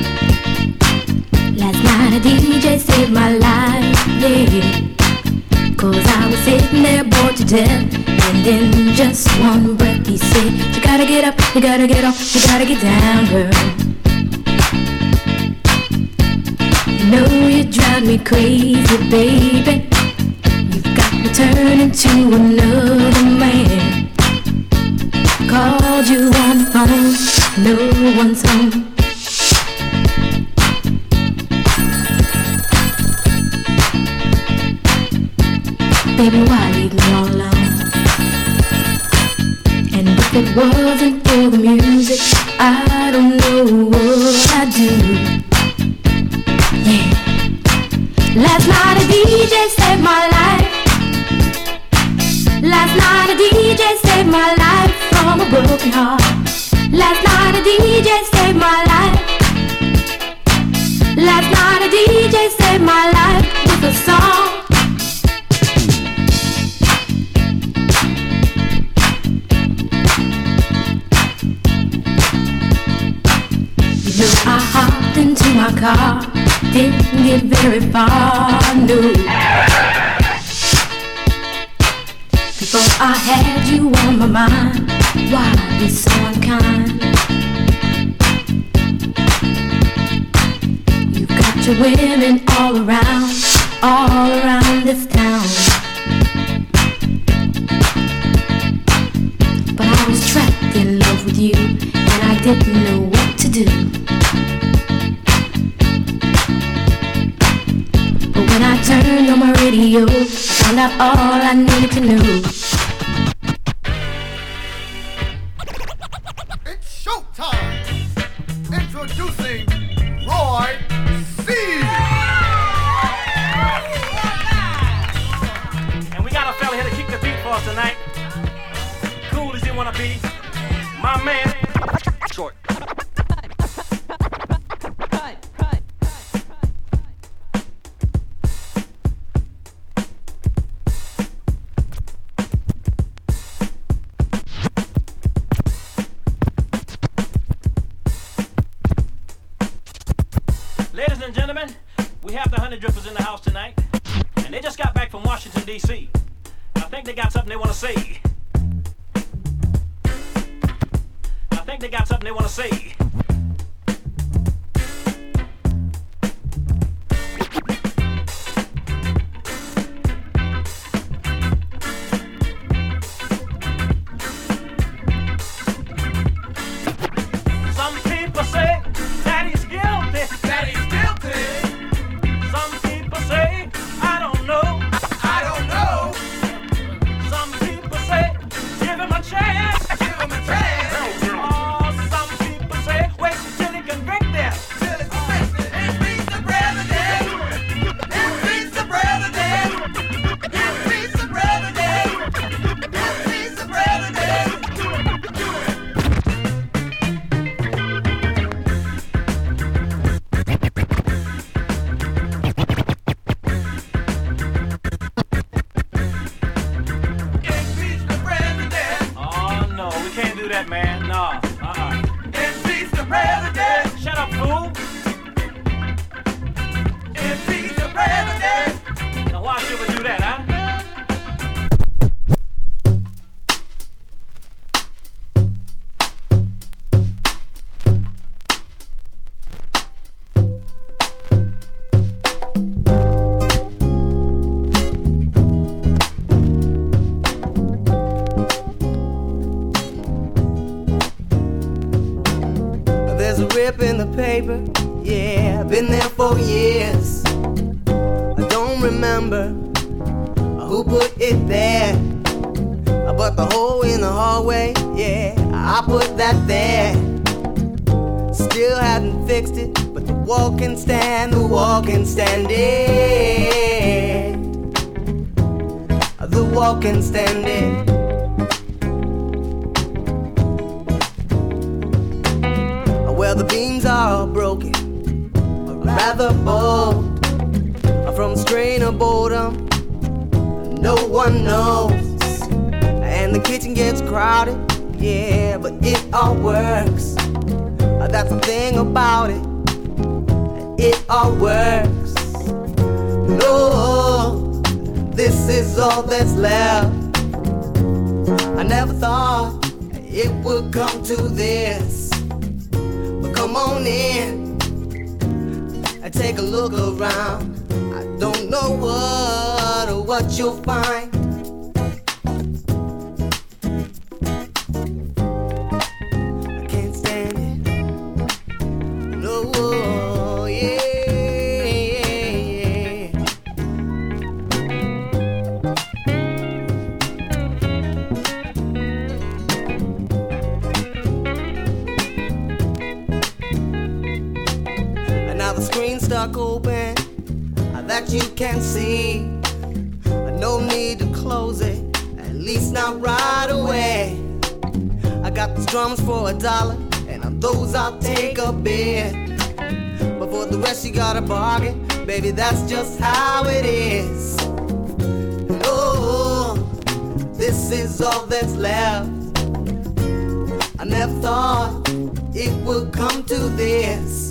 Last night a D J saved my life, yeah. Cause I was sitting there bored to death, and in just one breath he said, you gotta get up, you gotta get off, you gotta get down, girl. You know you drive me crazy, baby. You've got me turning to another man. Called you on the phone, no one's home. Baby, why leave me all alone? And if it wasn't for the music, I don't know what I'd do. Yeah. Last night a D J saved my life. Last night a D J saved my life from a broken heart. Last night a D J saved my life. Last night a D J saved my life with a song. You know I hopped into my car, didn't get very far, no. Before I had you on my mind, why be so unkind? You've got your women all around, all around this town. But I was trapped in love with you, and I didn't know what to do. But when I turned on my radio, I found out all I needed to know. It's showtime! Introducing Roy C. And we got a fella here to kick the beat for us tonight. Cool as you wanna be. My man. Short. Ladies and gentlemen, we have the Honey Drippers in the house tonight, and they just got back from Washington, D C I think they got something they want to say. I think they got something they want to say. Some people say that he's guilty. That he's guilty. Some people say, I don't know. I don't know. Some people say, give him a chance. Give him a chance. Oh, some people say, wait till he convict them. Till it's convicted. Impeach the president. Impeach the president. Impeach the president. Impeach the president. Oh no, we can't do that, man. No. Uh-uh. Impeach the president. Shut up, fool. Impeach the president. Now why should we do that, huh? There's a rip in the paper, yeah, been there for years. I don't remember who put it there, but the hole in the hallway, yeah, I put that there. Still haven't fixed it, but the wall can stand, the wall can stand it. The wall can stand it. Well, the beams are broken, or rather bold, from strain of boredom, no one knows. And the kitchen gets crowded, yeah, but it all works. That's something about it, it all works. No, this is all that's left. I never thought it would come to this, but come on in and take a look around. I don't know what or what you'll find. I can't stand it. No, yeah. And now the screen's stuck open that you can see. No need to close it, at least not right away. I got the drums for a dollar, and on those I'll take a bid. But for the rest you gotta bargain, baby, that's just how it is. No, this is all that's left. I never thought it would come to this.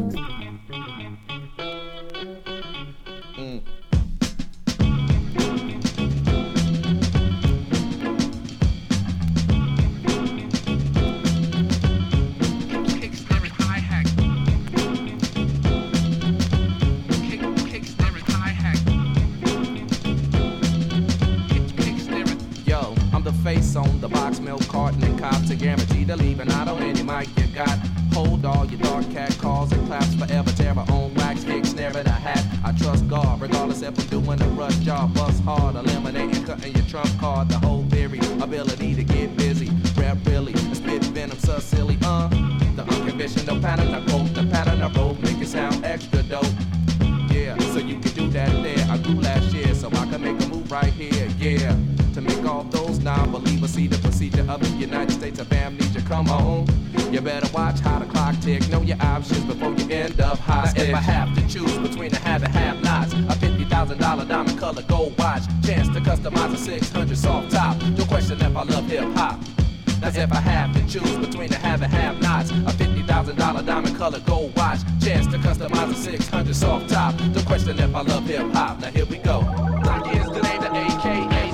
On the box, milk carton and cops to guarantee to leave an auto any mic you got. Hold all your dark cat calls and claps forever. Terror on wax, kick, snare in a hat. I trust God, regardless if I'm doing a rush job. Bust hard, eliminating, cutting your trump card. The whole theory, ability to get busy. Rap really, and spit venom so silly, uh. The unconventional pattern, I quote the pattern I wrote, make it sound extra dope. Yeah, so you can do that there. I grew last year, so I can make a move right here, yeah. To make all those non-believers see the procedure of the United States of amnesia. Come on, you better watch how the clock tick. Know your options before you end up hostage. If I have to choose between the have and have-nots, a fifty thousand dollar diamond color gold watch, chance to customize a six hundred soft top. Don't question if I love hip-hop. That's if I have to choose between the have and have-nots, a fifty thousand dollar diamond color gold watch, chance to customize a six hundred soft top. Don't question if I love hip-hop. Now here we go. Block is the name, the A K A.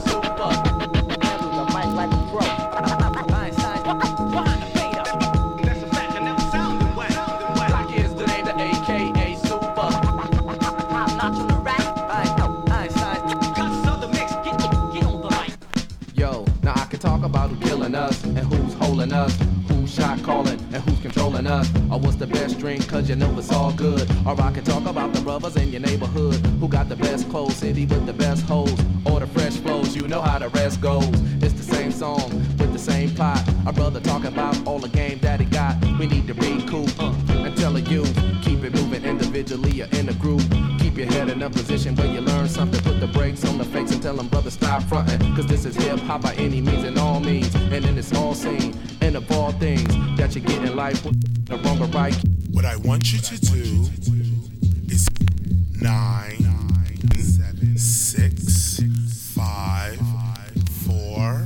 Talk about who's killing us and who's holding us, who's shot calling and who's controlling us, or what's the best drink cause you know it's all good. Or I can talk about the brothers in your neighborhood who got the best clothes, city with the best hoes, or the fresh flows, you know how the rest goes. It's the same song with the same plot. Our brother talking about all the game that he got. We need to recoup uh, and tell the youth, keep it moving individually or in a group. Keep your head in a position where you learn something. Put the brakes on the fakes and tell them brothers stop fronting. Cause this is hip hop by any means and all means. And then it's all seen and of all things that you get in life with the wrong or right. What I want you to do is nine, seven, six, five, four,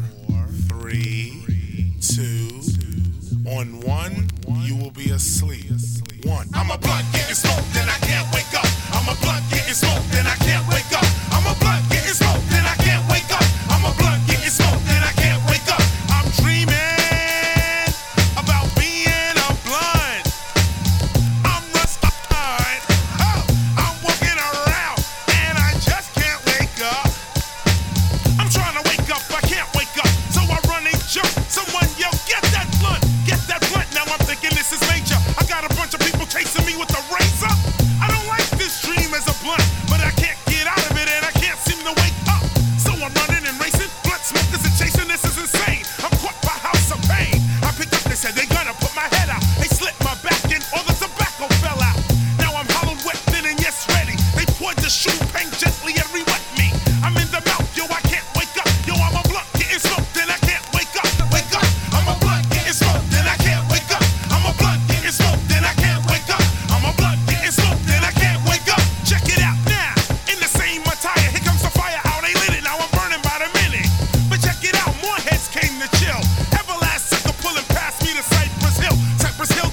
three, two. On one, you will be asleep. One, I'm a blunt getting smoked and I can't wake up. I'm a blunt getting smoked and I can't wake up. I'm a blunt getting smoked and I can't wake up. I'm a blunt getting smoked and I can't wake up. I'm dreaming about being a blunt. I'm rusted. Oh, I'm walking around and I just can't wake up. I'm trying to wake up, I can't wake up. So I run and jump. Someone yell, get that blunt, get that blunt. Now I'm thinking this is major. I got a bunch of people chasing me with a razor. I don't like this dream as a blunt, but I can't get out of it and I can't seem to wake up. So I'm running and racing, blunt smokers and chasing, this is insane. I'm caught by house of pain. I picked up, they said they gonna put my head out. They slit my back and all the tobacco fell out. Now I'm hollowed, wet, thin and yes ready. They poured the shoe paint gently and re-wet me. I'm in the mouth, yo, I can't wake up. Yo, I'm a blunt getting smoked and I can't wake up. Wake up, I'm a blunt getting smoked and I can't wake up. I'm a blunt getting smoked and I can't wake up. I'm a blunt getting smoked and I can't wake up. Check it out now, in the same attire. Here comes the fire, how they lit it. Now I'm burning by the minute. But check it out, more heads came to chill. Everlast sucker pulling past me to Cypress Hill. Cypress Hill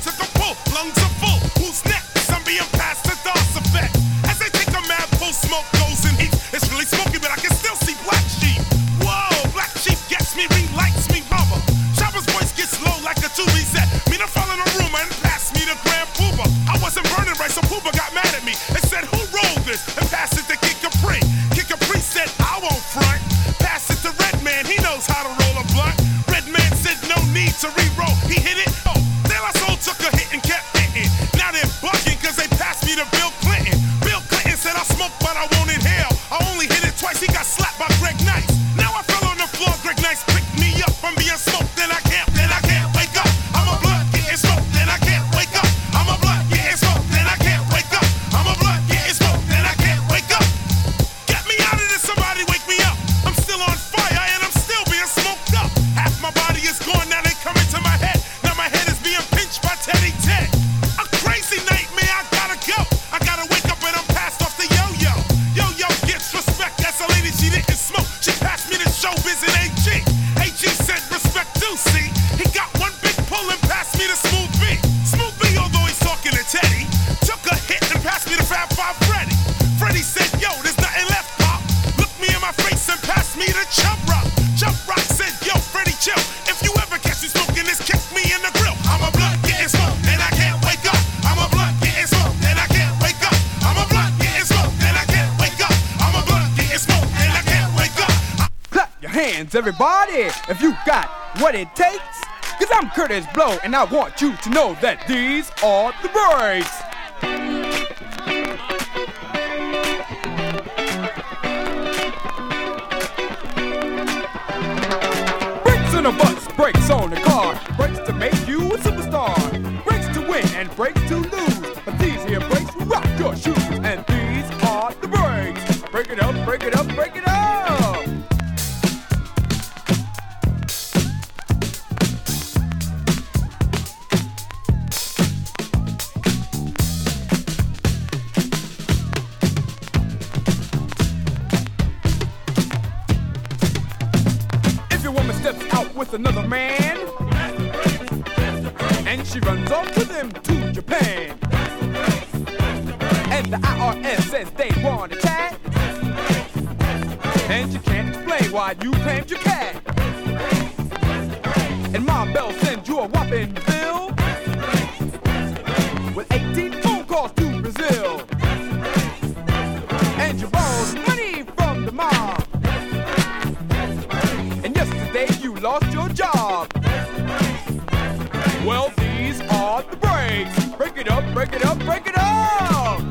hands, everybody, if you got what it takes. Cause I'm Curtis Blow, and I want you to know that these are the breaks. Brakes on the bus, brakes on the car, brakes to make you a superstar, brakes to win and brakes to lose. But these here brakes will rock your shoes, and these are the breaks. Break it up, break it up, break it up. Steps out with another man, and she runs off with him to Japan. And the I R S says they want to chat, and you can't explain why you claimed your cat. And Mom Bell sends you a whopping bill with eighteen phone calls to Brazil, and you borrowed money from the mob. You lost your job. Well, these are the breaks. Break it up, break it up, break it up.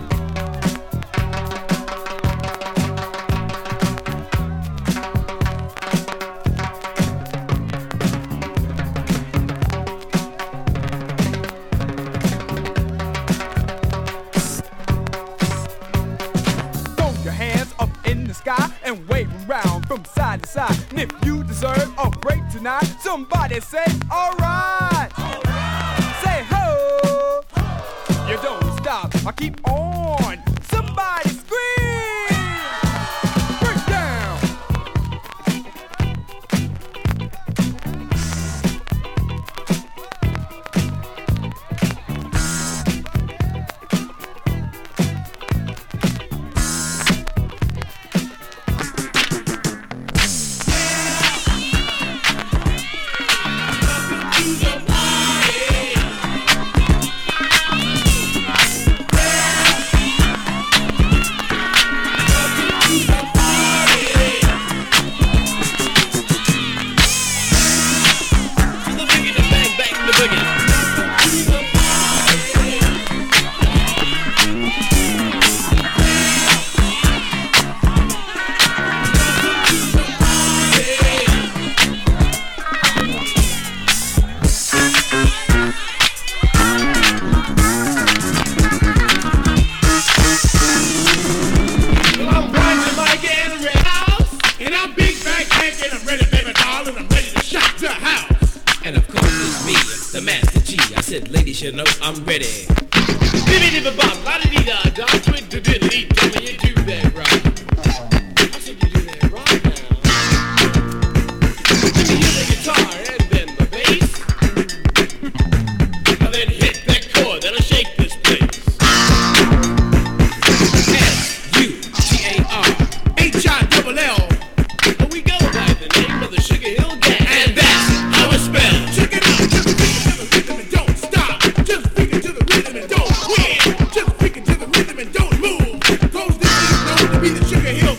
Throw your hands up in the sky and wave them round from side to side. And if you deserve a break tonight, somebody say, alright. Alright. Say ho. ho. You don't stop. I keep on. Somebody scream. Break down. You know I'm ready. Dibby dibby bop, la dee da da, twit to diddly, tell me you do that right. I said you do that right now. Let me hear the guitar and then the bass, and then hit that chord that'll shake this place. S U G A R H I double L. We go by the name of the Sugar Hill Gang, and that's how it's spelled. Check it out, just freak it to the rhythm and don't stop. Just freak it to the rhythm and don't quit. Just freak it to the rhythm and don't move. Cause this is known to be the Sugar Hill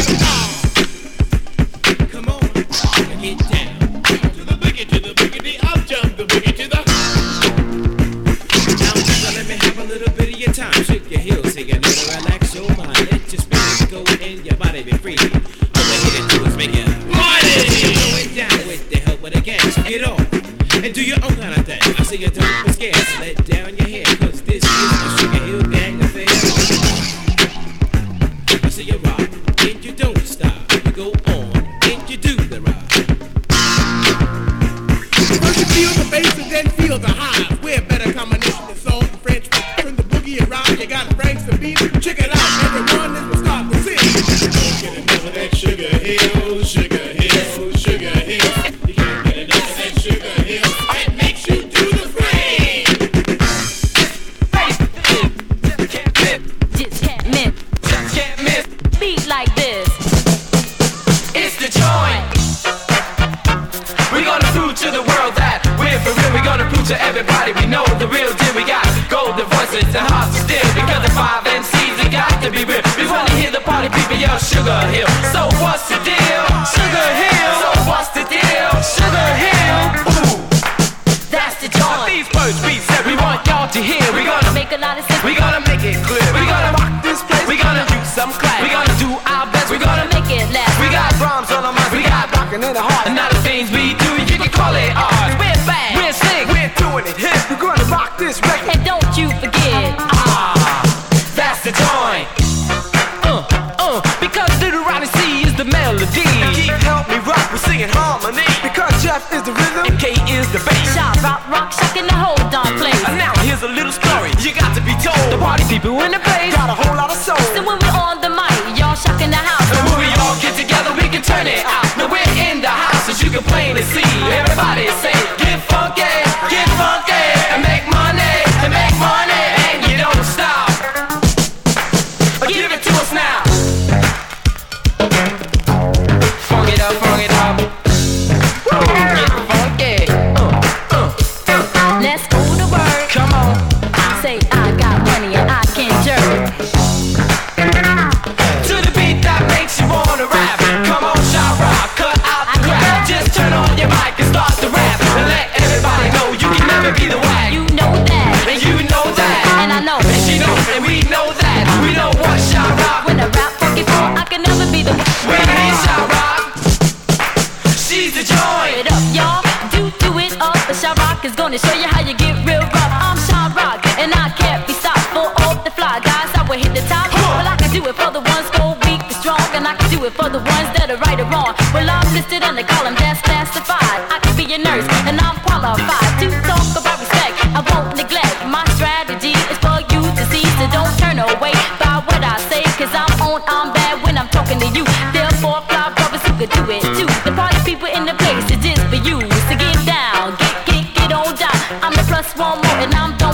Gang. Come on, get down to the boogie, to the boogie, I'll jump the boogie to the. Now, so let me have a little bit of your time. Shake your heels, take a little relax your mind. Let your spirit go and your body be free. All we here to do is make it party. Going down with the help of the gang. So get on and do your own kind of thing. I say you don't be scared, so let down your hair, cause this is the Sugar Hill Gang affair. I say you rock, and you don't stop. You go on, and you do the rock. First you feel the bass and then feel the highs. We're a better combination than soul and French. Turn the boogie around, you got Franks to beat. Check it out, everyone, this will start to sing. Don't get enough of that Sugar Hill, Sugar Hill, Sugar Hill. You can't get enough of that Sugar Hill. It makes you do the frame. Just can't miss. Just can't miss. Beat like this. It's the joint. We're gonna prove to the world that we're for real. We're gonna prove to everybody we know the real deal. We got golden voices and hearts of steel. Because the five M Cs, it got to be real. We wanna hear the party people yell Sugar Hill. So what's the deal? Sugar Hill. So what? these words we said we want y'all to hear. We gonna make a lot of sense. We gonna make it clear. We gonna rock this place. We gonna use some class. We gonna do our best. We gonna make it last. We got rhymes on our minds. We got rockin' in the heart. And now the things we do, you can call it ours. We're bad. We're slick. We're doing it hip. We're gonna rock this record. And don't you forget. Ah, that's the joint. Uh, uh, because Little Ronnie C is the melody. And Keith help me rock, we're singing harmony. Because Jeff is the rhythm and K is the bass. Shot, rock, rock, shocking the whole darn place. And now here's a little story you got to be told. The party people in the place got a whole lot of soul. So when we're on the mic, y'all shocking the house. And when we all get together, we can turn it out. Now we're in the house, as you can plainly see. Everybody say, get funky, get funky, and make money, and make money, and you don't stop. Give it to us now. Funk it up, funk it up. Get funky. Uh, uh, uh. Let's go to work. Come on. Say I got money and I can jerk. To the beat that makes you wanna rap. Come on, shout rock, cut out the crap. Just turn on your mic and start to rap. And let everybody know you can never be the whack. You know that. And you know that. And I know. And she knows and we know that. We know what shout rock. When I rap funky for, I can never be the whack. When he shout rock, she's the joint. It up, y'all. Do do it up. But Shot Rock is gonna show you how you get real rough. I'm Shot Rock and I can't be stopped. For all the fly guys, I will hit the top. Well, I can do it for the ones go weak and strong, and I can do it for the ones that are right or wrong. Well, I'm listed in the column that's classified. I can be a nurse and I'm qualified to talk about respect. I won't neglect. My strategy is for you to see, so don't turn away by what I say. Cause I'm on, I'm bad when I'm talking to you. Therefore, fly brothers who could do it too. The party people in the place is just for you. So get down, get, get, get on down. I'm the plus one more and I'm